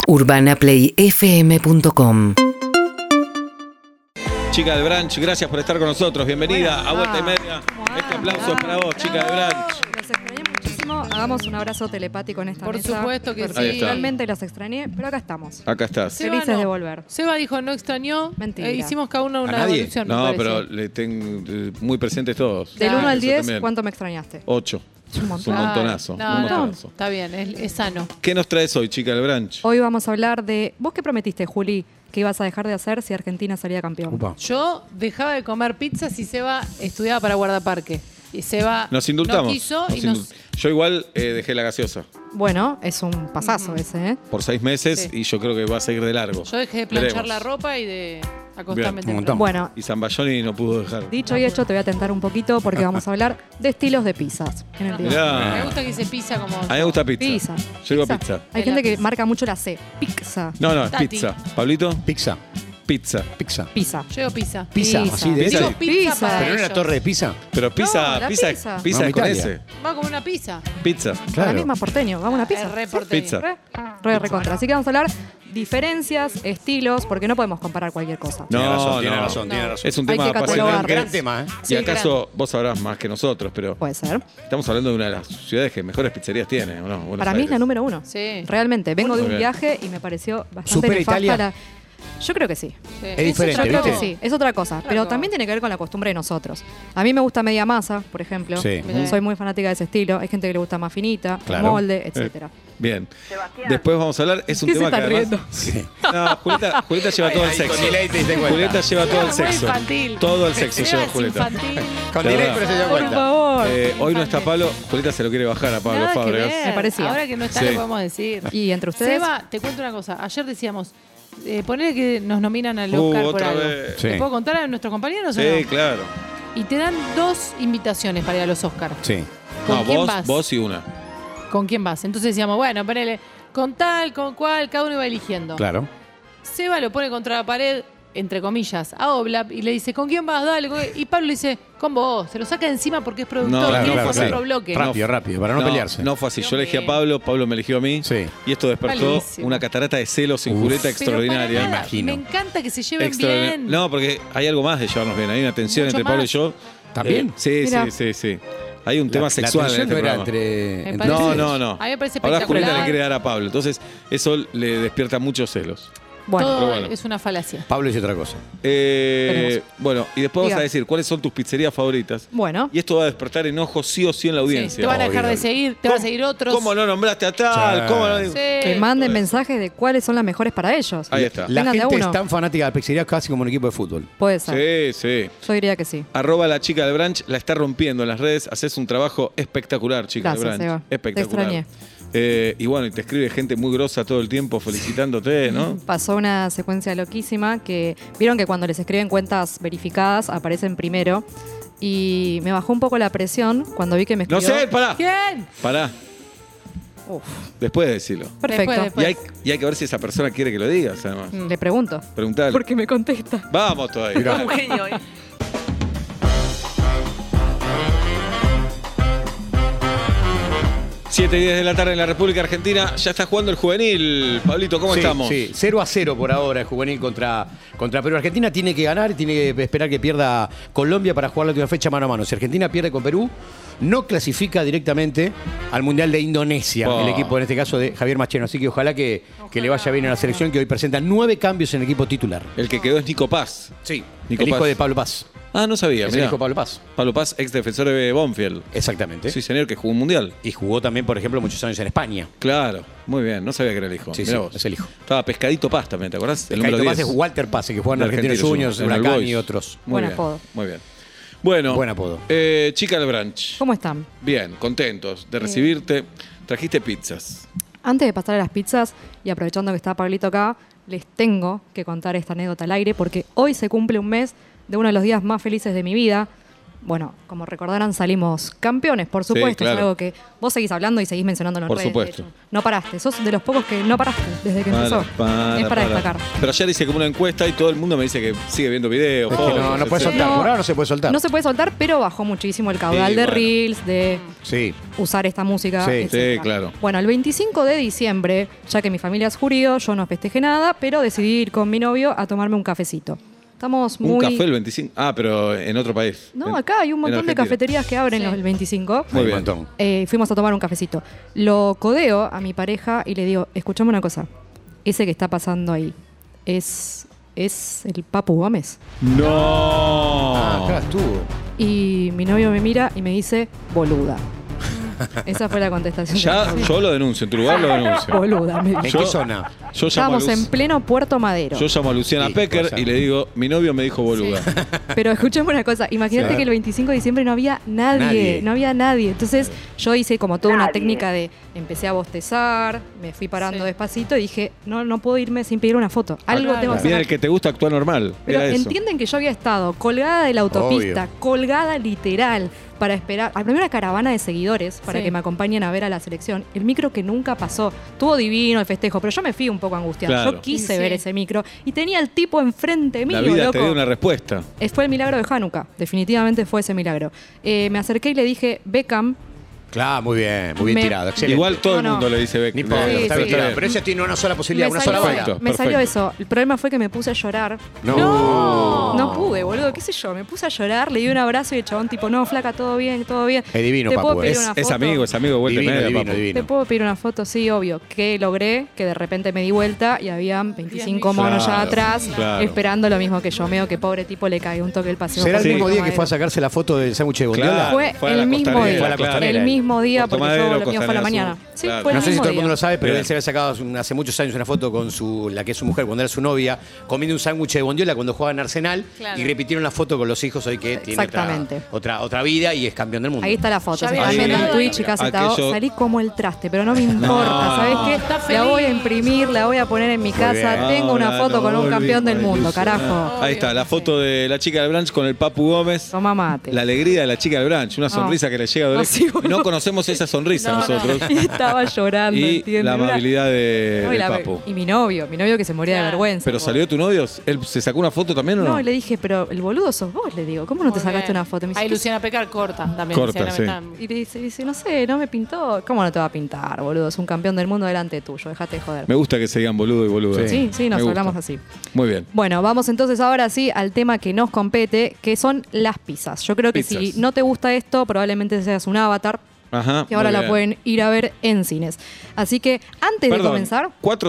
UrbanaPlayFM.com. Chica del Branch, gracias por estar con nosotros. Bienvenida a Vuelta y Media. Este aplauso es para vos, chica del Branch. Los extrañé muchísimo. Hagamos un abrazo telepático en esta mesa. Por supuesto que porque sí. realmente los extrañé, pero acá estamos. Acá estás. Seba Felices no. de volver. Seba dijo no extrañó. Mentira. Hicimos cada uno una nadie? evolución. No, me pero parece. le tengo muy presentes todos. Del 1 al Eso 10, también. ¿cuánto me extrañaste? 8. Es un Es montón. un montonazo. No, un no, montonazo. está bien, es sano. ¿Qué nos traes hoy, chica del Branch? Hoy vamos a hablar de... ¿Vos qué prometiste, Juli, que ibas a dejar de hacer si Argentina salía campeón? Upa. Yo dejaba de comer pizza si Seba estudiaba para guardaparque. Y Seba Nos indultamos. no quiso y Nos nos... Yo igual dejé la gaseosa Bueno, es un pasazo ese, ¿eh? por 6 meses Sí. y yo creo que va a seguir de largo. Yo dejé de planchar Veremos. la ropa y de acostarme Bien. temprano. Bueno, Y Zambayoni no pudo dejar. dicho y hecho, te voy a tentar un poquito porque vamos a hablar de estilos de pizzas en el día. Mirá. Me gusta que se pizza como... A mí me gusta pizza. Pizza. Yo digo pizza. Hay De gente la que pizza. marca mucho la C. Pizza. No, no, es Tati. pizza. ¿Pablito? Pizza. Pizza. Pizza. Pizza. Yo digo pizza. Pizza, Pizza. así de Pizza. Digo ese. pizza, Pizza. para Pero no era ellos. torre de pizza. Pero pizza, No, la pizza, pizza. pizza Vamos es con a Italia. ese. Va como una pizza. Pizza. La misma porteño. Vamos a una pizza. Es re porteño. Pizza. Re recontra. Así que vamos a hablar diferencias, estilos, porque no podemos comparar cualquier cosa. No, Tiene razón, tiene no. razón, tiene razón. Es un Hay tema que apasionante. catalogarlo. Gran tema, ¿eh? Y Sí, acaso vos sabrás más que nosotros, pero Puede ser. estamos hablando de una de las ciudades que mejores pizzerías tiene, ¿o no? Buenos Para mí es la Aires. número 1. Sí. Realmente. Vengo de Muy un bien. viaje y me pareció bastante ¿Supera nefasta Italia? la- Yo creo que sí. Sí. Es diferente, Yo creo que ¿viste? sí. Es otra cosa. Pero Claro. también tiene que ver con la costumbre de nosotros. A mí me gusta media masa, por ejemplo. Sí. Mirá. Soy muy fanática de ese estilo. Hay gente que le gusta más finita, Claro. molde, etcétera. Bien. Después vamos a hablar. Es un ¿Qué se tema que está además. riendo? Sí. No, Julieta lleva todo el Ahí, sexo. con delay te diste cuenta. Julieta lleva todo el Muy sexo. infantil. Todo el sexo Seba lleva es Julieta. infantil. Con De delay, verdad. pero se dio Por cuenta. favor. Hoy no está Pablo. Julieta se lo quiere bajar a Pablo Nada que Fábregas. ver. Me parecía. Ahora que no está, Sí. lo podemos decir. Y entre ustedes. Seba, te cuento una cosa. Ayer decíamos, ponele que nos nominan al Oscar por otra algo. vez. Sí. ¿Te puedo contar a nuestros compañeros o Sí, no? claro. Y te dan 2 invitaciones para ir a los Oscars. Sí. ¿Con No, quién vos, vas? vos y una. ¿Con quién vas? Entonces decíamos, bueno, ponele con tal, con cual, cada uno iba eligiendo. Claro. Seba lo pone contra la pared, entre comillas, a Oblap y le dice, ¿con quién vas? Dale. Y Pablo le dice, con vos. Se lo saca de encima porque es productor. No, quiere claro, hacer claro. otro bloque. Rápido, para no pelearse. No fue así. Yo Dios elegí a mío. Pablo me eligió a mí. Sí. Y esto despertó Malísimo. una catarata de celos en Uf. Julieta Pero extraordinaria. para nada, imagino. me encanta que se lleven Extraordinaria. bien. No, porque hay algo más de llevarnos bien. Hay una tensión Mucho entre Pablo y más. yo. ¿También? Sí, Mira. sí. Hay un tema La sexual en tensión este no era programa. entre... Me entre parece- No, ustedes. no. A mí me parece Ahora Julieta espectacular. le quiere dar a Pablo. Entonces, eso le despierta muchos celos. Bueno, Todo Pero bueno. es una falacia. Pablo dice otra cosa. Bueno, y después Diga. vas a decir cuáles son tus pizzerías favoritas. bueno. Y esto va a despertar enojo sí o sí en la Sí, audiencia. te van a dejar Obvio. de seguir, te van a seguir otros. ¿Cómo no nombraste a tal? Sí. ¿Cómo no? Sí. Que manden mensajes de cuáles son las mejores para ellos. Ahí está. La Vengan de a gente uno. es tan fanática de la pizzería casi como un equipo de fútbol. Puede ser. Sí. Yo diría que sí. @ la chica del branch la está rompiendo en las redes. Haces un trabajo espectacular, chica Gracias, del branch. Seba. Te Espectacular. extrañé. Y bueno, y te escribe gente muy grosa todo el tiempo felicitándote, ¿no? Pasó una secuencia loquísima que vieron que cuando les escriben cuentas verificadas aparecen primero y me bajó un poco la presión cuando vi que me No escribió. sé, pará. ¿Quién? Pará. Uf, Después de decirlo. perfecto. Después. Y hay que ver si esa persona quiere que lo digas, además. Le pregunto. Preguntale. Porque me contesta. Vamos todavía. Un genio, ¿eh? 7:10 de la tarde en la República Argentina. Ya está jugando el juvenil. Pablito, ¿cómo Sí, estamos? Sí, 0-0 por ahora el juvenil contra Perú. Argentina tiene que ganar y tiene que esperar que pierda Colombia para jugar la última fecha mano a mano. Si Argentina pierde con Perú, no clasifica directamente al Mundial de Indonesia, Oh. el equipo en este caso de Javier Macheno. Así que ojalá que le vaya bien en la selección, que hoy presenta 9 cambios en el equipo titular. El que quedó es Nico Paz. Sí, Nico el hijo Paz. de Pablo Paz. Ah, no sabía. Es el mirá. hijo de Pablo Paz. Pablo Paz, ex defensor de Banfield. Exactamente. Sí, señor, que jugó un mundial. Y jugó también, por ejemplo, muchos años en España. Claro, muy bien. No sabía que era el hijo. Sí, Mirá sí, vos. es el hijo. Estaba Pescadito Paz también, ¿te acordás? El Caito número Paz 10. es Walter Paz, que juega en De Argentinos Juniors, en el Huracán Boys. y otros. Muy Buen bien, apodo. muy bien. Bueno, Buen apodo. Chica del Branch. ¿Cómo están? Bien, contentos de recibirte. Trajiste pizzas. Antes de pasar a las pizzas y aprovechando que está Pablito acá, les tengo que contar esta anécdota al aire porque hoy se cumple un mes de uno de los días más felices de mi vida. bueno, como recordarán, salimos campeones, por supuesto. claro. Es algo que vos seguís hablando y seguís mencionando en las Por redes. supuesto. De hecho. No paraste. Sos de los pocos que no paraste desde que empezó. Es para destacar. Pero ayer hice como una encuesta y todo el mundo me dice que sigue viendo videos. Es que fotos, no puede etcétera. soltar. Por ahora no se puede soltar. No se puede soltar, pero bajó muchísimo el caudal Sí, de bueno. Reels, de Sí. usar esta música, Sí, etcétera. sí, claro. Bueno, el 25 de diciembre, ya que mi familia es judío, yo no festejé nada, pero decidí ir con mi novio a tomarme un cafecito. Estamos muy... Un café el 25. Ah, pero en otro país. No, acá hay un en montón de Argentina. cafeterías que abren Sí. el 25. Muy Hay bien. un montón. Fuimos a tomar un cafecito. Lo codeo a mi pareja y le digo, escuchame una cosa, ese que está pasando ahí, ¿es el Papu Gómez? No. Acá estuvo. Y mi novio me mira y me dice, boluda. Esa fue la contestación. Ya que me yo lo denuncio, en tu lugar lo denuncio. Boluda, me ¿En dijo. qué zona? Yo llamo, a Estábamos en Luz- pleno Puerto Madero. yo llamo a Luciana Sí, Pecker puede ser. y le digo, mi novio me dijo boluda. Pero escuchemos una cosa, imagínate Sí. que el 25 de diciembre no había nadie, no había nadie. Entonces yo hice como toda una técnica de, empecé a bostezar, me fui parando Sí. despacito y dije, no puedo irme sin pedir una foto. Algo Claro. tengo que Viene hacer. el que te gusta actuar normal. Pero Era eso. entienden que yo había estado colgada de la autopista, Obvio. colgada literal, para esperar a primera caravana de seguidores para Sí. que me acompañen a ver a la selección. El micro que nunca pasó. Estuvo divino el festejo, pero yo me fui un poco angustiada. Claro. Yo quise Sí. ver ese micro y tenía el tipo enfrente mío, La vida loco. te dio una respuesta. Fue el milagro de Hanukkah, definitivamente fue ese milagro. Me acerqué y le dije, Beckham, Claro, muy bien tirado. Excelente. Igual todo el No, no. mundo le dice Beck. Ni importa, Sí, está bien sí. tirado. Pero ese tiene una sola posibilidad, una sola salió, bala. Perfecto. me salió eso. El problema fue que me puse a llorar. No pude, boludo, qué sé yo. Me puse a llorar, le di un abrazo y el chabón tipo, no, flaca, todo bien, todo bien. Es divino, ¿Te Papu, puedo pedir Es, una es foto? amigo de vuelta y Divino, media, divino, papu. divino. ¿Te puedo pedir una foto? Sí, obvio. Que logré que de repente me di vuelta y habían 25 Claro, monos ya atrás claro. esperando lo mismo que yo. Meo que pobre tipo le cae un toque el paseo. ¿Será el por mismo Puerto día que fue a Madero. sacarse la foto del sándwich de bondiola? Claro. Fue Fue a la el mismo costanera, día. fue a la costanera. El mismo día, Puerto porque Madero, yo lo mío fue a la Costanera mañana. Sur. Sí, Claro. fue el No sé si mismo todo el mundo día. lo sabe, pero Bien. él se había sacado hace muchos años una foto con la que es su mujer cuando era su novia, comiendo un sándwich de bondiola cuando jugaba en Arsenal Claro. y repitieron la foto con los hijos hoy que tiene Exactamente. otra vida y es campeón del mundo. Ahí está la foto. Ya Se había están viendo en llegado Twitch y casi aquello- salí como el traste, pero no me importa. ¿Sabes qué? Está La feliz. voy a imprimir, la voy a poner en mi casa. bien. Tengo una Ahora foto con no un campeón del volví, mundo, ilusionado. carajo. Ahí está, la foto de la chica del brunch con el Papu Gómez. Toma mate. La alegría de la chica del brunch, una sonrisa que le llega de No, oreja. sí, Y boludo. no conocemos esa sonrisa No, no. nosotros. Y estaba llorando, Y ¿entiendes? la amabilidad de, No, y, del la- Papu. y mi novio que se moría de Claro. vergüenza. ¿Pero salió tu novio? ¿Él se sacó una foto también o no? No, y le dije, pero el boludo sos vos, le digo. ¿Cómo no te Muy sacaste bien. una foto? Me dice, Ahí ¿qué Luciana Pecar corta también. Corta, Luciana sí. Pecar. Y le dice, no sé, no me pintó. ¿Cómo no te va a pintar, boludo? Es un campeón del mundo delante tuyo, déjate de joder. Me gusta que se digan boludo y boluda. Sí, sí, nos Me gusta. hablamos así. Muy bien. Bueno, vamos entonces ahora sí al tema que nos compete, que son las pizzas. Yo creo que Pizzas. si no te gusta esto, probablemente seas un avatar, Ajá. que ahora muy la bien. pueden ir a ver en cines. Así que antes de Perdón, comenzar...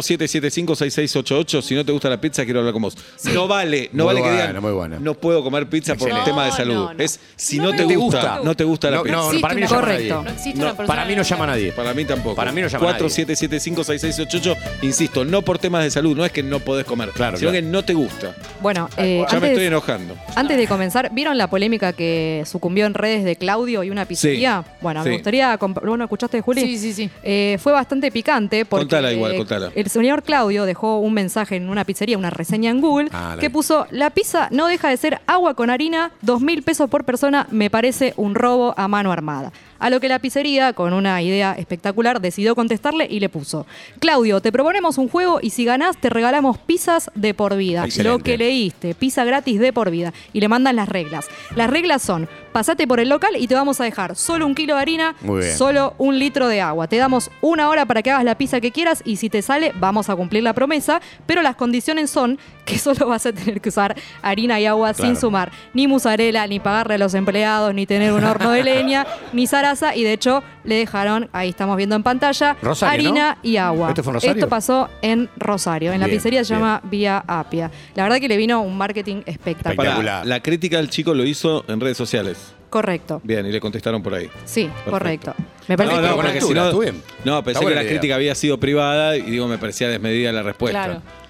47756688, si no te gusta la pizza, quiero hablar con vos. No vale Muy que buena, digan, muy buena. no puedo comer pizza por Excelente. tema de No, salud. no, no. Es, si No no, me te gusta. gusta, no te gusta la No, pizza. no, para mí no llama a nadie. Correcto. No existe No, una persona Para mí no llama a nadie. Para mí tampoco. Para mí no llama a nadie. 47756688, insisto, no por temas de salud, no es que no podés comer, Claro, sino claro. que no te gusta. Bueno, Ya me estoy antes, enojando. antes de comenzar, ¿vieron la polémica que sucumbió en redes de Claudio y una pizzería? Bueno, sí. me gustaría... Bueno, ¿escuchaste de Juli? Sí, sí, sí. Fue bastante picante porque Contala igual, contala. el señor Claudio dejó un mensaje en una pizzería, una reseña en Google, la que vi. puso: la pizza no deja de ser agua con harina, 2.000 pesos por persona, me parece un robo a mano armada. A lo que la pizzería, con una idea espectacular, decidió contestarle y le puso: Claudio, te proponemos un juego y si ganás te regalamos pizzas de por vida. Excelente. Lo que leíste, pizza gratis de por vida. Y le mandan las reglas. Las reglas son: pasate por el local y te vamos a dejar solo 1 kilo de harina, Muy bien. solo 1 litro de agua. Te damos 1 hora para que hagas la pizza que quieras y si te sale, vamos a cumplir la promesa, pero las condiciones son que solo vas a tener que usar harina y agua Claro. sin sumar ni mozzarella, ni pagarle a los empleados, ni tener un horno de leña, ni zaraza, y de hecho le dejaron, ahí estamos viendo en pantalla, Rosario, harina ¿no? y agua. ¿Esto fue en Rosario? Esto pasó en Rosario, en la Bien, pizzería se bien. llama Vía Apia. La verdad que le vino un marketing espectacular. Espectacular. Pará, la crítica del chico lo hizo en redes sociales. Correcto. Bien, y le contestaron por ahí. Sí, Perfecto. correcto. Me parece No, Perfecto, porque con altura, si no- estuvo bien. No, pensé Está que buena la la idea. crítica había sido privada y digo, me parecía desmedida la respuesta. Claro.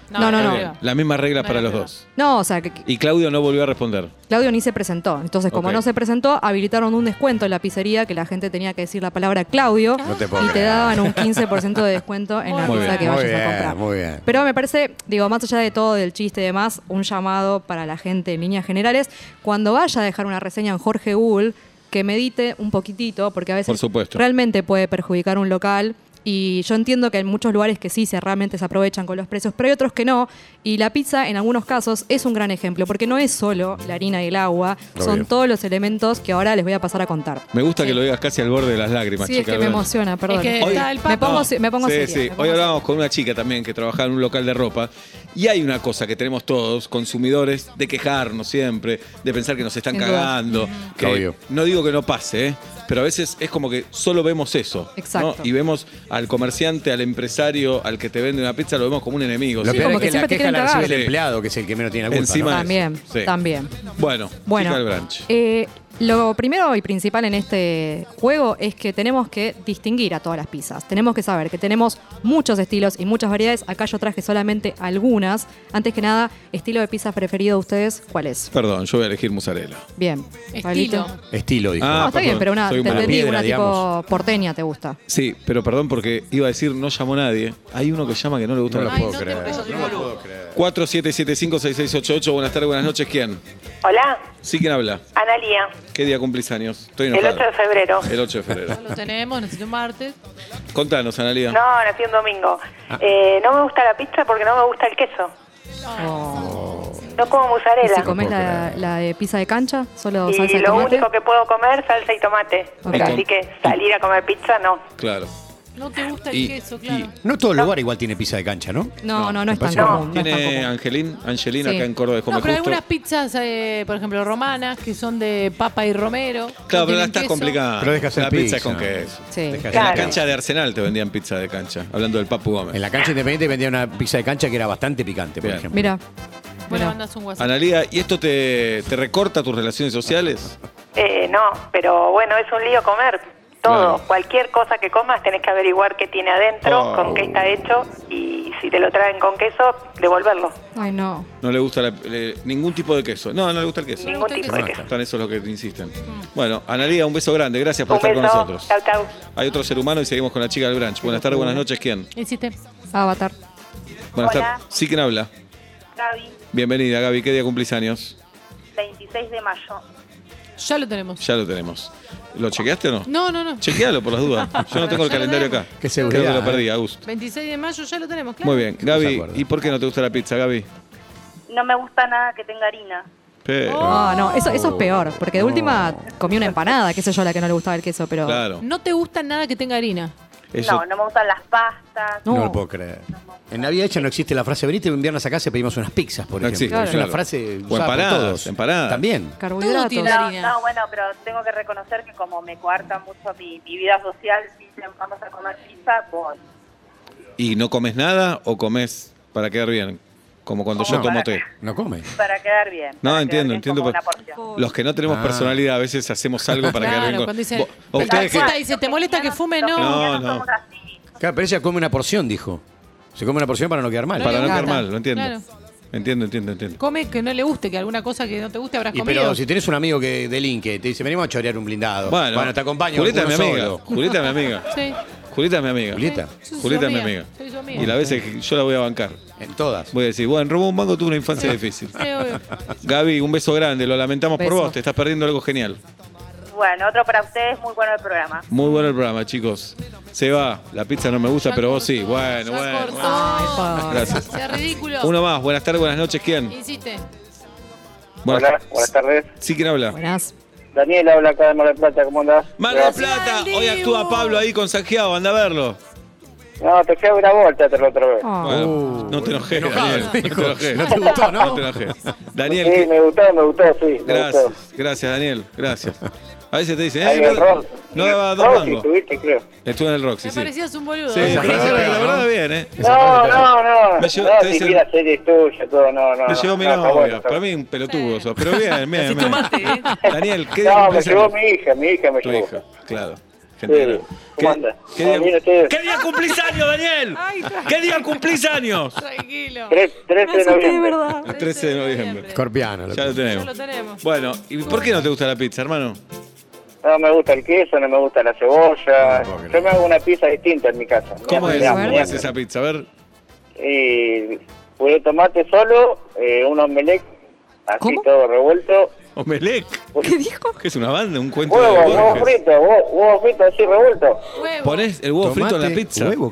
No. creo. Las mismas reglas No, para los creo. dos. No, o sea, Y Claudio no volvió a responder. Claudio ni se presentó. Entonces, como Ok. no se presentó, habilitaron un descuento en la pizzería que la gente tenía que decir la palabra Claudio No te puedo y te creer. daban un 15% de descuento en la Muy pizza bien. que Muy vayas a bien, comprar. muy bien. Pero me parece, digo, más allá de todo, del chiste y demás, un llamado para la gente en líneas generales, cuando vaya a dejar una reseña en Jorge Google, que medite un poquitito, porque a Por veces supuesto. realmente puede perjudicar un local. Y yo entiendo que hay muchos lugares que sí realmente se aprovechan con los precios, pero hay otros que no. Y la pizza, en algunos casos, es un gran ejemplo, porque no es solo la harina y el agua, son Obvio. todos los elementos que ahora les voy a pasar a contar. Me gusta que lo digas casi al borde de las lágrimas, Sí, es chica. que me ¿verdad? emociona, perdón. Es que Hoy- está el Me Papo. pongo, me pongo Sí, seria, sí. me pongo Hoy seria. hablábamos con una chica también que trabajaba en un local de ropa y hay una cosa que tenemos todos, consumidores, de quejarnos siempre, de pensar que nos están Sin duda. cagando. Que Obvio. no digo que no pase, pero a veces es como que solo vemos eso. Exacto. ¿no? Y vemos al comerciante, al empresario, al que te vende una pizza, lo vemos como un enemigo. Lo ¿sí? peor como es que que la siempre te queja la quieren recibe el cagar. empleado, que es el que menos tiene la culpa. Encima ¿no? de También, eso. Sí. también. Bueno, Bueno, chica del brunch. lo primero y principal en este juego es que tenemos que distinguir a todas las pizzas. Tenemos que saber que tenemos muchos estilos y muchas variedades. Acá yo traje solamente algunas. Antes que nada, estilo de pizza preferido de ustedes, ¿cuál es? Perdón, yo voy a elegir mozzarella. Bien. Estilo. Pablito. Estilo, dijo. Ah, No, está perdón, bien, pero una, soy te una entendí, piedra, una digamos. tipo porteña te gusta. Sí, pero perdón porque iba a decir no llamó nadie. Hay uno que llama que no le gusta No la lo Ay, puedo no te creer. preocupes, No lo puedo creer. 47756688. Buenas tardes, buenas noches. ¿Quién? Hola, Sí, ¿quién habla? Analía, ¿Qué día cumplís años? Estoy el enojado. 8 de febrero. El 8 de febrero. Lo tenemos, necesito un martes. Contanos, Analia. No, nací un domingo. No me gusta la pizza porque no me gusta el queso. No como ¿Y mozzarella. si comes puedo la de pizza de cancha? ¿Solo Y salsa de lo tomate? único que puedo comer es salsa y tomate. Ok. Pero así que salir a comer pizza no. Claro. No te gusta el Y- queso, claro. No todo lugar igual tiene pizza de cancha, ¿no? No es tan parece que no. común. No es tan ¿Tiene común. Angelín Sí. acá en Córdoba de Come No, pero hay Justo? algunas pizzas, por ejemplo, romanas, que son de papa y romero. Claro, no pero la tienen estás queso. complicando. Pero deja hacer La pizza pizza. es con queso. Sí. Deja En hacer la Claro. cancha de Arsenal te vendían pizza de cancha. Hablando del Papu Gómez. En la cancha independiente vendía una pizza de cancha que era bastante picante, por Bien. ejemplo. Mira. Bueno, Mira. mandas un WhatsApp. Analia, ¿y esto te recorta tus relaciones sociales? No, pero bueno, es un lío comer. Todo, Claro. cualquier cosa que comas tenés que averiguar qué tiene adentro, Oh. con qué está hecho y si te lo traen con queso, devolverlo. Ay, no. No le gusta ningún tipo de queso. No le gusta el queso. Ningún tipo de queso. Están esos los que te insisten. Bueno, Analia, un beso grande. Gracias por Un estar con beso. nosotros. Chau, chau. Hay otro ser humano y seguimos con la chica del brunch. Buenas tardes, buenas noches. ¿Quién? Hiciste. Avatar. Buenas Hola. tardes. ¿Sí quién habla? Gaby, Bienvenida, Gaby. ¿Qué día cumplís años? 26 de mayo. Ya lo tenemos. Ya lo tenemos. ¿Lo chequeaste o no? No. Chequealo por las dudas. Yo no tengo el Ya lo calendario tenemos. acá. Qué seguridad, Creo que lo ¿eh? perdí, Augusto. 26 de mayo ya lo tenemos, claro. Muy bien. ¿Qué no se Gaby, acuerda? ¿y por qué no te gusta la pizza, Gaby? No me gusta nada que tenga harina. Pero, No, eso es peor, porque de última comí una empanada, qué sé yo, la que no le gustaba el queso, pero... claro. No te gusta nada que tenga harina. Eso, No me gustan las pastas. No. No lo puedo creer. En Navidad hecha no existe la frase venite un viernes a casa y pedimos unas pizzas, por No ejemplo. existe, Es una claro. frase O usada por empanadas, todos. empanadas. También. Carbohidratos. Todo tiene- No, harina. no, bueno, pero tengo que reconocer que como me coarta mucho mi vida social, dicen vamos a comer pizza, voy. ¿Y no comes nada o comes para quedar bien? Como cuando yo No. tomo té. No come. Para quedar bien. No, para entiendo, quedar bien entiendo. como pero una porción. los que no tenemos Ah. personalidad a veces hacemos algo para quedar bien. Claro, cuando dice. O ustedes que... Taxista dice, ¿te molesta que fume? Los No. cristianos No. somos así. Claro, pero ella come una porción, dijo. Se come una porción para no quedar mal. Para no le quedar gusta. mal, lo entiendo. Claro. Entiendo. Come que no le guste, que alguna cosa que no te guste habrás Y comido. pero si tenés un amigo que delinque, te dice, venimos a chorear un blindado. Bueno, te acompaño. Julieta es mi uno amiga. solo. Julieta es mi amiga. Sí. Julieta es mi amiga. Julieta. Soy su Julieta es mi amiga. Soy su amiga. Y las veces que yo la voy a bancar. En todas. Voy a decir, bueno, Robó un Mango tuvo una infancia difícil. Sí, obvio. Gaby, un beso grande, lo lamentamos por Beso. vos, te estás perdiendo algo genial. Bueno, otro para ustedes, muy bueno el programa. Muy bueno el programa, chicos. Se va, la pizza no me gusta, Ya pero vos sí. cortó, Bueno, ya bueno. cortó. Ay, pa. Gracias. Sea ridículo. Uno más, buenas tardes, buenas noches, ¿quién? Insiste. Hola, buenas tardes. Sí, ¿quién habla? Buenas. Daniel habla acá de Mar del Plata, ¿cómo andás? Mar del Plata, hoy actúa Pablo ahí con Sanjeado, anda a verlo. No, te fui a una vuelta la otra vez. Oh. Bueno, no te enojes, Daniel. No te enojes. No te gustó, ¿no? No te enojes. Daniel, Sí, ¿qué? me gustó, sí. Me Gracias, gustó. gracias, Daniel, gracias. A veces te dicen, Ahí en el Rock. no daba dos Roxy mangos. estuviste, creo. Estuve en el Roxy, Me sí. parecías un boludo. Sí, Esa pero frase la pega, verdad ¿no? bien, ¿eh? No. Me llevó- No, te si dicen- vi la serie tuya, todo, no. Me llevó mi no, está novia. bueno, está Para bueno. mí un pelotudo sos. Pero bien, bien. Así bien. tomaste, ¿eh? Daniel, ¿qué día No, me cumplís llevó años? mi hija me Tu llevó. hija, claro. Gente Sí. grande. ¿Cómo anda? ¿Qué Bien, día, ustedes. ¿Qué día cumplís años, Daniel? Ay, ¿Qué día cumplís años? tranquilo. 13 de Asusté, de noviembre. verdad. El 13 de noviembre. Escorpiano. Ya lo Ya tenemos. lo tenemos. Bueno, ¿y por qué no te gusta la pizza, hermano? No me gusta el queso, no me gusta la cebolla. No, porque Yo me hago una pizza distinta en mi casa. ¿Cómo es? Mirá, ¿Cómo mirá. es esa pizza? A ver. Puré de tomate solo, un omelette, así ¿Cómo? todo revuelto. Omelec. ¿Qué dijo? ¿Qué es una banda? ¿Un cuento de Huevo Borges? frito, huevo frito así revuelto. Huevo. ¿Ponés el huevo frito en la Tomate, pizza? Huevo.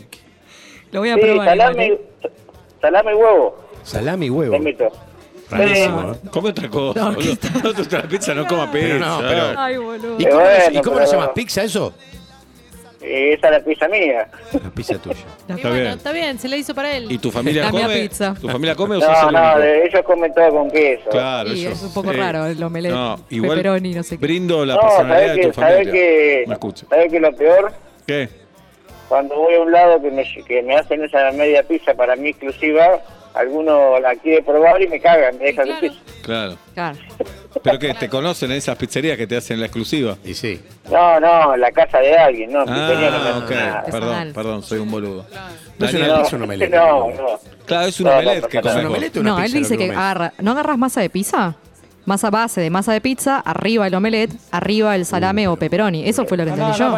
Lo voy a Sí, probar. salame, igual, salame y huevo, Salami y huevo. te invito. Rarísimo, ¿eh? Come otra cosa. boludo. No te gusta la pizza, no coma pizza. Pero no, pero- ¿eh? Ay, boludo. ¿Y cómo, Bueno, y cómo lo pero- llamas? ¿Pizza eso? Esa es la pizza mía. La pizza tuya. Y Está bueno, bien. está bien, se le hizo para él. ¿Y tu familia La mía come? pizza. ¿Tu familia come o sos No, el no, único? ellos comen todo con queso. Claro, Y eso. es un poco Sí. raro el omelette. No, igual Pepperoni, no sé qué. brindo la No, personalidad ¿sabés de tu familia. Me escucha. ¿sabés qué es lo peor? ¿Qué? Cuando voy a un lado que me hacen esa media pizza para mí exclusiva, alguno la quiere probar y me cagan, me dejan claro. sin pizza. Claro. Claro. ¿Pero qué? ¿Te conocen en esas pizzerías que te hacen la exclusiva? Y sí. No, la casa de alguien, no, en pizzería no me Ah, hacen ok. nada. Perdón, perdón, soy un boludo. No es una Daniel, pizza, un omelette. No. claro, es un No, no, omelette no, que no, ¿Es comes un vos. omelette o una No, pizza? él dice lo que comes? ¿no agarras masa de pizza? Masa base de masa de pizza, arriba el omelette, arriba el salame o pepperoni. Eso fue lo que entendí yo.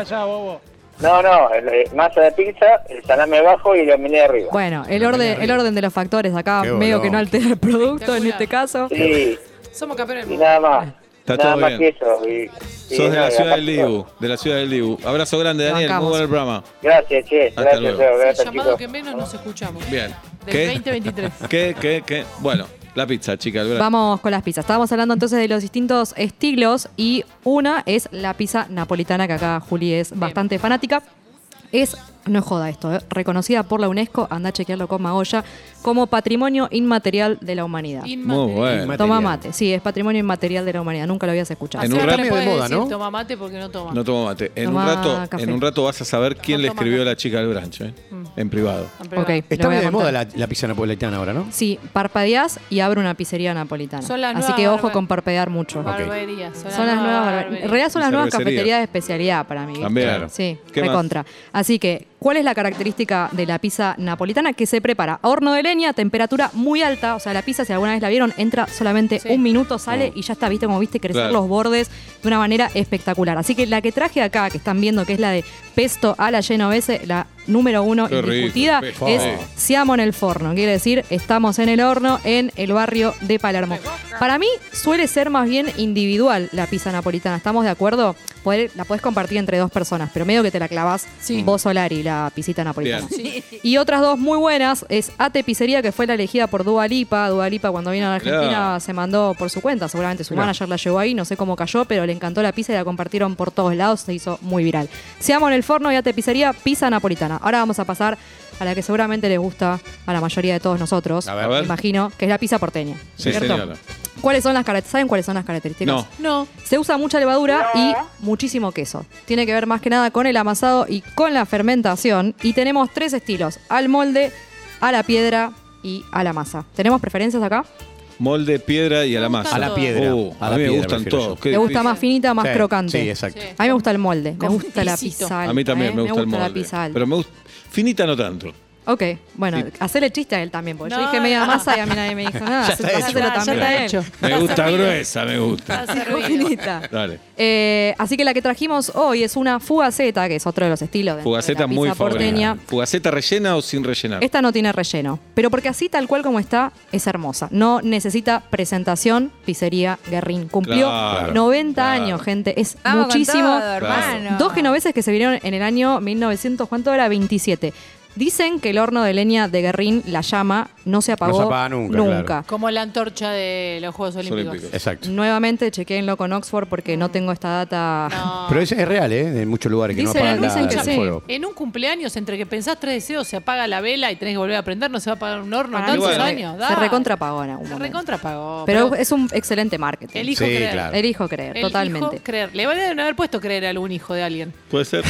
No, masa de pizza, el salame abajo y el omelette arriba. Bueno, el orden de los factores acá Qué medio bolón. que no altera el producto en Espectacular. este caso. Sí, Somos campeones del y mundo. nada más. Está nada todo más bien. que eso. Y Sos de la no, ciudad del acá- Dibu, de la ciudad del Dibu. Abrazo grande, Lo Daniel. Muy bancamos. bueno el programa. Gracias, che. Hasta Gracias, luego. Leo. El Gracias, llamado chicos. que menos nos escuchamos. Bien. Del ¿Qué? 2023. ¿Qué? Bueno, la pizza, chica. el verano. Vamos con las pizzas. Estábamos hablando entonces de los distintos estilos y una es la pizza napolitana, que acá Juli es bastante fanática. No es joda esto, reconocida por la UNESCO, anda a chequearlo con Magoya, como Patrimonio Inmaterial de la Humanidad. Muy bueno. Inmaterial. Toma mate, sí, es Patrimonio Inmaterial de la Humanidad, nunca lo habías escuchado. En Así un no rato- le puedes de moda, decir ¿no? toma mate porque no toma. No tomo mate. En Tomá café. un rato vas a saber quién No le toma escribió a café. la chica del branch, en privado. En privado. Ok. Está Lo voy muy a de moda contar. la pizza napolitana ahora, ¿no? Sí, parpadeás y abre una pizzería napolitana. Son las Así nuevas que ojo barba- con parpadear mucho. Barberías. Son las nuevas barberías. En realidad son las nuevas Cervecerías. cafeterías de especialidad para mí. ¿viste? También. Claro. Sí, ¿Qué más? recontra. Así que, ¿cuál es la característica de la pizza napolitana? Que se prepara a horno de leña, temperatura muy alta. O sea, la pizza, si alguna vez la vieron, entra solamente Sí. un minuto, sale y ya está, ¿viste? Como viste crecer Claro. los bordes de una manera espectacular. Así que la que traje acá, que están viendo, que es la de pesto a la genovese, la número 1 Qué rico, indiscutida, pesto. es Sí. Siamo en el forno. Quiere decir, estamos en el horno en el barrio de Palermo. Para mí suele ser más bien individual la pizza napolitana. ¿Estamos de acuerdo? La podés compartir entre dos personas, pero medio que te la clavás Sí. vos, Solari, la pisita napolitana. Bien. Y otras dos muy buenas es Ate Pizzería, que fue la elegida por Dua Lipa. Dua Lipa cuando vino a la Argentina Claro. se mandó por su cuenta. Seguramente su manager la llevó ahí, no sé cómo cayó, pero le encantó la pizza y la compartieron por todos lados. Se hizo muy viral. Seamos en el forno y Ate Pizzería, pizza napolitana. Ahora vamos a pasar a la que seguramente les gusta a la mayoría de todos nosotros, A ver. me imagino, que es la pizza porteña. Sí, ¿cierto? señora. ¿Cuáles son las características? ¿Saben cuáles son las características? No. No. Se usa mucha levadura y muchísimo queso. Tiene que ver más que nada con el amasado y con la fermentación. Y tenemos tres estilos: al molde, a la piedra y a la masa. ¿Tenemos preferencias acá? Molde, piedra y a la Me masa. gustan A la piedra. A A la mí me piedra gustan prefiero todos. yo. Qué ¿Te gusta difícil. más finita, más Sí, crocante? Sí, exacto. Sí. A mí me gusta el molde, me Con gusta la pisito. pizza alta. A mí también me gusta el molde. la pizza alta. Pero me gusta. Finita no tanto. Ok, bueno, Sí. hacerle chiste a él también, porque yo No, dije media no. masa y a mí nadie me dijo nada. Ya está hecho. Hacéselo Ya también está a él. hecho. Me Está gusta servido. gruesa, me gusta. Está Con servido. finita. Dale. Así que la que trajimos hoy es una fugaceta, que es otro de los estilos de Fugaceta la muy pizza porteña. favorita. ¿Fugaceta rellena o sin rellenar? Esta no tiene relleno, pero porque así tal cual como está, es hermosa. No necesita presentación, Pizzería Guerrín. Cumplió Claro, 90 claro. años, gente. Es Vamos con muchísimo. todo, hermano. Dos genoveses que se vinieron en el año 1900, ¿cuánto era? 27. Dicen que el horno de leña de Guerrín, la llama, no se apagó No se apaga nunca, claro. Como la antorcha de los Juegos Olímpicos. Olímpicos. Exacto. Nuevamente chequéenlo con Oxford porque no tengo esta data. No. Pero es real, ¿eh? En muchos lugares que Dicen- no apagan dicen la- que el sí. fuego. En un cumpleaños, entre que pensás 3 deseos, se apaga la vela y tenés que volver a prender, no se va a apagar un horno en Para mí tantos bueno. años. se Dale. recontrapagó en algún Se momento. recontrapagó. Pero es un excelente marketing. elijo Sí, creer. claro. Elijo creer, Elijo totalmente. creer. Le van a haber puesto creer a algún hijo de alguien. Puede ser.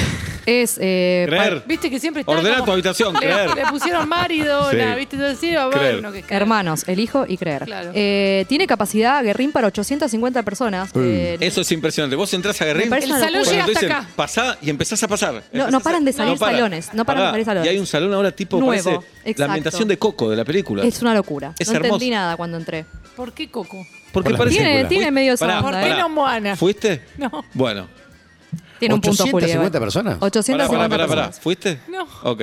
Es Creer. Viste que siempre está Ordena como- tu habitación, creer. Le pusieron Mar y Dona, Sí. ¿viste? Entonces, va a haber Creer. uno que cae. hermanos, el hijo y creer. Claro. Tiene capacidad Guerrín para 850 personas. Eso es impresionante. Vos entrás a Guerrín. Me parece El una salón locura. llega Cuando te hasta dicen, acá. pasá y empezás a pasar. No paran de salir para. salones, no paran de salir salones. Y hay un salón ahora tipo, Nuevo, parece exacto. la ambientación de Coco de la película. Es una locura. Es no hermoso. entendí nada cuando entré. ¿Por qué Coco? Porque Por las parece. Tiene- tiene medio esa Pará, onda, ¿Por qué pará. no Moana? ¿Fuiste? No. Bueno. Tiene un punto, Juli. 850 personas. 850 Pará. personas. ¿Fuiste? No. Ok.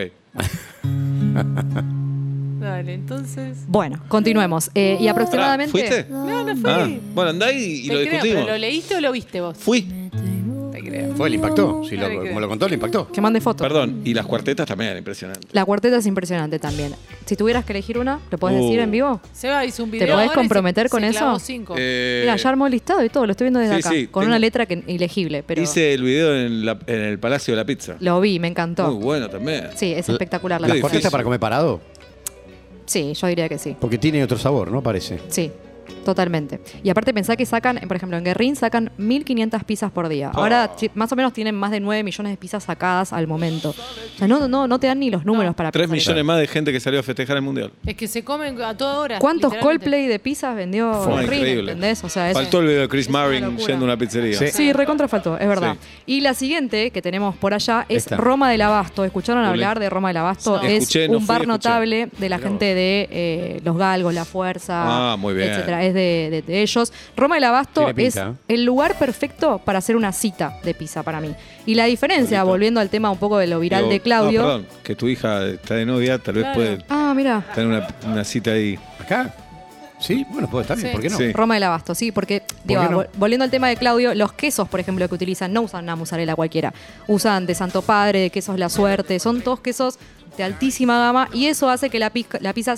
Dale, entonces. Bueno, continuemos. Y Pará, aproximadamente... ¿fuiste? No fui. Ah, bueno, andá y Te lo creo, discutimos. ¿pero lo leíste o lo viste vos? Fui. Te creo. Fue, le impactó. Sí, No le creo. como lo contó, le impactó. Que mande fotos. Perdón, y las cuartetas también eran impresionantes. La cuarteta es impresionante también. Si tuvieras que elegir una, ¿lo podés decir en vivo? Seba hizo un video. ¿Te podés ahora y comprometer se con clavó eso? 5. Mira, ya armó el listado y todo, lo estoy viendo desde Sí, acá. sí, con tengo- una letra ilegible, pero Hice el video en el Palacio de la Pizza. lo vi, me encantó. Muy bueno también. Sí, es espectacular la Qué ¿Las pizza. difícil. cuartetas para comer parado? Sí, yo diría que sí. Porque tiene otro sabor, ¿no? Parece. Sí, totalmente. Y aparte pensá que sacan, por ejemplo, en Guerrín sacan 1.500 pizzas por día. Ahora más o menos tienen más de 9 millones de pizzas sacadas al momento. O sea, no te dan ni los números para 3 pensar eso. millones más de gente que salió a festejar el Mundial. Es que se comen a toda hora. ¿Cuántos literalmente. Coldplay de pizzas vendió Fue Guerrín? increíble. ¿Entendés? O sea, es... Faltó el video de Chris es una Marvin locura. yendo a una pizzería. Sí. Sí, recontra faltó, es verdad. Sí. Y la siguiente que tenemos por allá es Esta. Roma del Abasto. ¿Escucharon Juli. hablar de Roma del Abasto? No. Es Escuché, no un fui, bar escuché. notable de la gente de Los Galgos, La Fuerza, Ah, muy bien. etcétera. Es de ellos. Roma del Abasto Tiene es pinta. el lugar perfecto para hacer una cita de pizza para mí. Y la diferencia, Bonito. volviendo al tema un poco de lo viral Digo, de Claudio. no, perdón, que tu hija está de novia, tal vez Claro. puede Ah, mira. tener una cita ahí. ¿Acá? Sí, bueno, puede estar bien. Sí. ¿Por qué no? Sí. Roma del Abasto, sí, porque digo, qué no? volviendo al tema de Claudio, los quesos, por ejemplo, que utilizan, no usan una mozzarella cualquiera, usan de Santo Padre, de quesos La Suerte, son todos quesos de altísima gama y eso hace que la pizza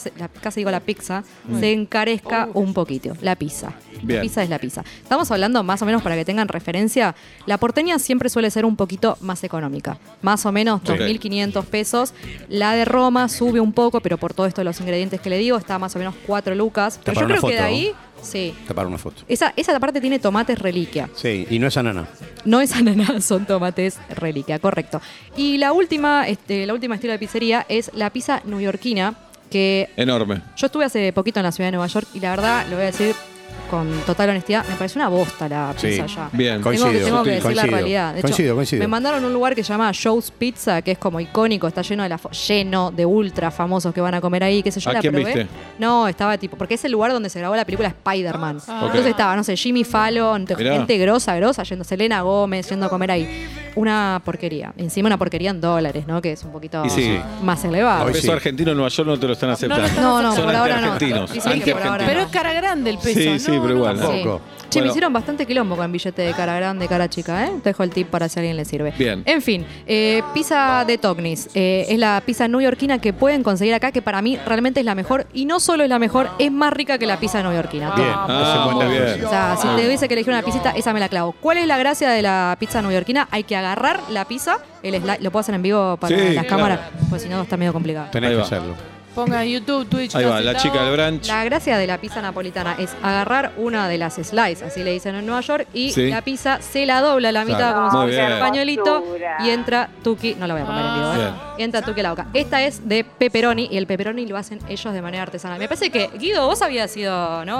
se encarezca un poquito. La pizza. Bien. La pizza es la pizza. Estamos hablando más o menos para que tengan referencia. La porteña siempre suele ser un poquito más económica. Más o menos Ok. 2.500 pesos. La de Roma sube un poco, pero por todo esto de los ingredientes que le digo, está más o menos 4 lucas. Pero para yo una creo que de foto. ahí, sí. Tapar una foto. Esa parte tiene tomates reliquia. Sí, y no es anana. No es ananá, son tomates reliquia, correcto. Y la última estilo de pizzería es la pizza neoyorquina, que Enorme. yo estuve hace poquito en la ciudad de Nueva York y la verdad, lo voy a decir con total honestidad, me parece una bosta la Sí. pizza allá. Bien. Coincido. Tengo que decir la Coincido. realidad. De hecho, Coincido. me mandaron a un lugar que se llama Joe's Pizza, que es como icónico, está lleno de ultra famosos que van a comer ahí, qué sé yo, ¿A la quién probé. viste? No, estaba tipo, porque es el lugar donde se grabó la película Spider-Man. Ah. Entonces estaba, no sé, Jimmy Fallon, Mirá. gente grosa, yendo, Selena Gómez, yendo a comer ahí. Una porquería. Encima una porquería en dólares, ¿no? Que es un poquito Y sí. más elevado. El Hoy peso sí. argentino en Nueva York no te lo están aceptando. No, Son por ahora no. anti-argentinos. Dicen que por ahora Anti-argentinos. Pero no. es cara grande el peso. Sí, ¿no? sí, pero igual. Sí. Poco. Che, me Bueno. hicieron bastante quilombo con billete de cara grande, cara chica, ¿eh? Te dejo el tip para si a alguien le sirve. Bien. En fin, pizza de Tognis. Es la pizza neoyorquina que pueden conseguir acá, que para mí realmente es la mejor. Y no solo es la mejor, es más rica que la pizza neoyorquina. Bien, Toma. ese es muy buen dato. bien. O sea, si te tuviese que elegir una pisita, esa me la clavo. ¿Cuál es la gracia de la pizza neoyorquina? Hay que agarrar la pizza, lo puedo hacer en vivo para Sí, las claro. cámaras, porque si no está medio complicado. Tenés Ahí que va. hacerlo. Ponga en YouTube, Twitch. Ahí va, la Cacetado. chica del brunch. La gracia de la pizza napolitana es agarrar una de las slices, así le dicen en Nueva York, y Sí. la pizza se la dobla a la mitad Claro. como Muy si fuera bien. un pañuelito Basura. y entra tuki. No la voy a comer en vivo, ¿eh? Bien. Y entra tuki a la boca. Esta es de pepperoni y el pepperoni lo hacen ellos de manera artesanal. Me parece que Guido, vos habías sido, ¿no?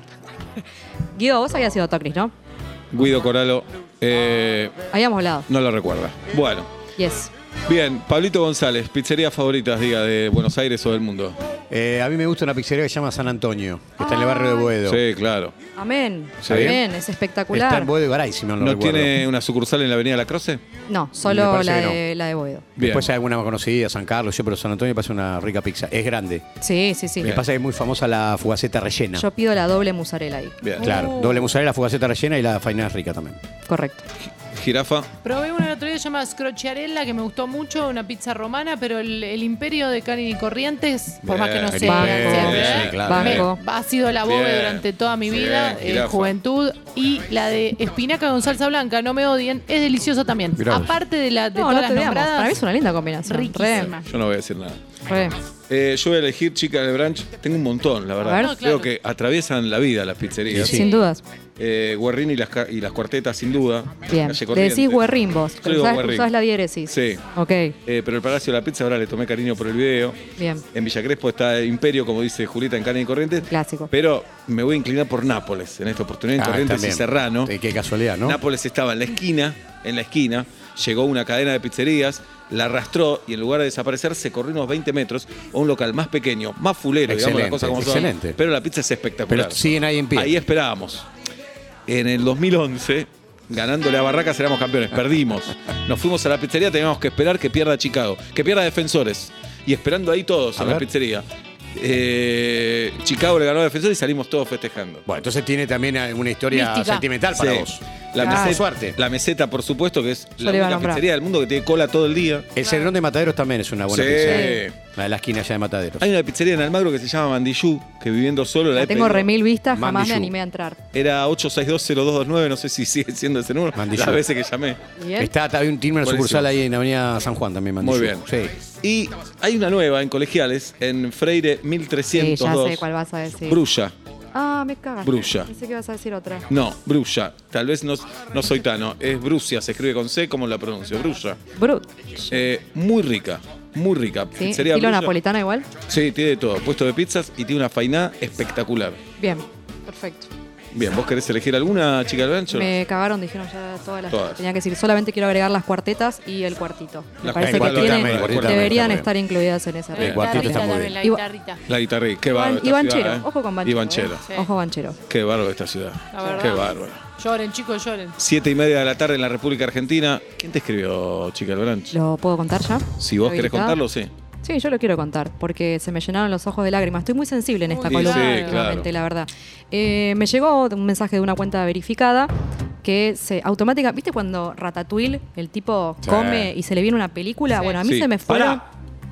Guido, vos habías sido Tocnis, ¿no? Guido Coralo, Habíamos hablado. no lo recuerda. Bueno, Yes. bien. Pablito González, pizzerías favoritas, diga, de Buenos Aires o del mundo. A mí me gusta una pizzería que se llama San Antonio, que está en el barrio de Boedo. Sí, claro. Amén. Sí. Amén, es Está espectacular. en Boedo y Garay, si mal no ¿No recuerdo. tiene una sucursal en la Avenida La Croce? No, Me solo parece la que no. de, la de Boedo. Bien. Después hay alguna más conocida, San Carlos, pero San Antonio me parece una rica pizza. Es grande. Sí, sí, sí. Me pasa que es muy famosa la fugaceta rellena. Yo pido la doble mozzarella ahí. Bien. Claro, doble mozzarella, fugaceta rellena y la faina es rica también. Correcto. Jirafa. Probé una el otro día que se llama Scrocciarella, que me gustó mucho, una pizza romana, pero el imperio de Cani y Corrientes, por más que no Bien. sea, Banco. siempre, Sí, claro. Banco. ha sido la bobe Bien. durante toda mi vida, Bien, jirafa. juventud. Y la de espinaca con salsa blanca, no me odien, es deliciosa también. Mirá vos. Aparte de No, todas no las te veamos. nombradas. Para mí es una linda combinación. Riquísima. Yo no voy a decir nada. Re. Yo voy a elegir Chica del Branch. Tengo un montón, la verdad. A ver. No, claro. Creo que atraviesan la vida las pizzerías. Sí. Sin dudas. Guerrín y las cuartetas, sin duda. Bien. Calle Te Corrientes. decís Guerrín vos, Yo pero digo usás, Guerrín. usás la diéresis. Sí. Ok, Pero el Palacio de la Pizza ahora le tomé cariño por el video. bien. En Villa Crespo está Imperio, como dice Julieta, en Calle Corrientes. Clásico. Pero me voy a inclinar por Nápoles en esta oportunidad, en Corrientes también. y Serrano. Qué casualidad, ¿no? Nápoles estaba en la esquina, llegó una cadena de pizzerías, la arrastró y en lugar de desaparecer se corrió unos 20 metros a un local más pequeño, más fulero, digamos las Excelente, cosas como son. excelente. Pero la pizza es espectacular. Pero siguen ahí en pie. Ahí esperábamos. En el 2011, ganándole a Barracas, éramos campeones. Perdimos. Nos fuimos a la pizzería, teníamos que esperar que pierda Chicago, que pierda Defensores. Y esperando ahí todos A en la ver. pizzería. Chicago le ganó a Defensores y salimos todos festejando. Bueno, entonces tiene también una historia Mística. sentimental para Sí. vos. La Claro. meseta, Suerte. La meseta, por supuesto, que es Yo la le iba a única nombrar. pizzería del mundo que tiene cola todo el día. El Celebrón de Mataderos también es una buena Sí. pizza. La de la esquina allá de Mataderos. Hay una pizzería en Almagro que se llama Mandillú, que viviendo solo La he tengo pedido. remil vistas, jamás me Mandillú. animé a entrar. Era 8620229, no sé si sigue siendo ese número. Mandillú. Las veces que llamé. Bien. Tiene una Buenísimo. sucursal ahí en Avenida San Juan también, Mandillú. Muy bien. Sí. Y hay una nueva en Colegiales, en Freire Sí, 1302. ya sé cuál vas a decir. Brulla. Ah, me cagas. Brulla. Pensé que ibas a decir otra. No, Brulla. Tal vez no soy Tano. Es Brucia, se escribe con C, ¿cómo la pronuncio? Brulla. Muy rica. Muy rica. Sí, Pizzería estilo Brulla. napolitana igual. Sí, tiene de todo. Puesto de pizzas y tiene una fainá espectacular. Bien, perfecto. Bien, ¿vos querés elegir alguna, Chica del Rancho? Me cagaron, dijeron ya todas las Todas. tenía que decir. Solamente quiero agregar las cuartetas y el cuartito. Me Las parece que cuartetas tienen, también, el cuartito también, deberían está muy estar incluidas en ese El regalo. cuartito está muy también, bien. la Igual- guitarrita. La guitarra, qué bárbaro. Y Banchero, ojo con Banchero. Y Banchero. Sí. Ojo Banchero. Qué bárbaro esta ciudad. La verdad. Qué bárbaro. Lloren, chicos, lloren. 7:30 de la tarde en la República Argentina. ¿Quién te escribió, Chica del Rancho? ¿Lo puedo contar ya? Si vos querés ¿Habilitada? contarlo, sí. Sí, yo lo quiero contar, porque se me llenaron los ojos de lágrimas. Estoy muy sensible en esta Uy, columna, sí, últimamente, claro. la verdad. Me llegó un mensaje de una cuenta verificada que se automática. ¿Viste cuando Ratatouille, el tipo Sí. come y se le viene una película? Sí. Bueno, a mí Sí. se me fueron. Pará.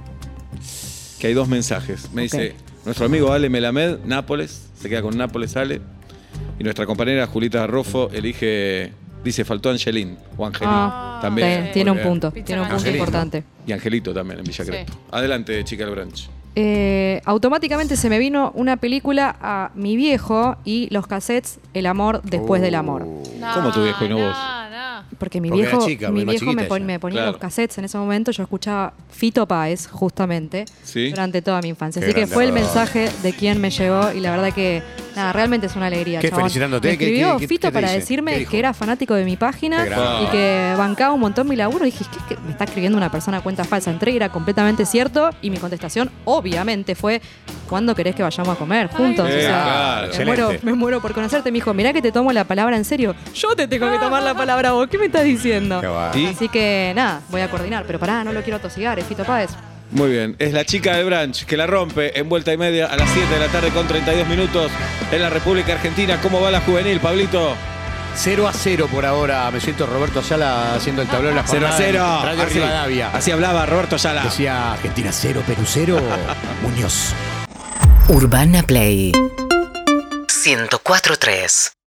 Que hay dos mensajes. Me Ok. dice, nuestro amigo Ale Melamed, Nápoles, se queda con Nápoles Ale. Y nuestra compañera Julita Rofo elige, dice, faltó Angelín o Angelín. Ah, también. sí, tiene Muy un bien. punto. Pizza Tiene un punto Angelino. importante. Y Angelito también en Villa Sí. Crespo. Adelante, Chica del Branch. Automáticamente se me vino una película a mi viejo y los cassettes El amor después del amor. ¿Cómo tu viejo y no vos? Porque mi Porque viejo, era chica, mi más viejo me, chiquita ella. me ponía Claro. los cassettes en ese momento. Yo escuchaba Fito Páez, justamente, Sí. durante toda mi infancia. Qué Así que grande, fue el Rodolfo. mensaje de quien me llegó y la verdad que, nada, realmente es una alegría. ¿Qué, chabón. felicitándote? Me escribió ¿Qué Fito te para dice? decirme ¿Qué dijo? que era fanático de mi página Qué grande. y que bancaba un montón mi laburo. Y dije, ¿qué me está escribiendo una persona a cuenta falsa? Entré y era completamente cierto y mi contestación, obviamente, fue ¿cuándo querés que vayamos a comer juntos? Ay, O sea, claro. Excelente. me muero por conocerte. Me dijo, mirá que te tomo la palabra en serio. Yo te tengo que tomar la palabra a vos. ¿Qué me estás diciendo? Qué va. ¿Y? Así que nada, voy a coordinar. Pero pará, no lo quiero tosigar, es Fito Páez. Muy bien, es la Chica del Branch que la rompe en vuelta y media a las 7 de la tarde con 32 minutos en la República Argentina. ¿Cómo va la juvenil, Pablito? 0-0 por ahora. Me siento Roberto Ayala haciendo el tablero de la 0-0. jornada en Radio Rivadavia. Así hablaba Roberto Ayala. Decía Argentina 0, Perú 0, Muñoz. Urbana Play 104.3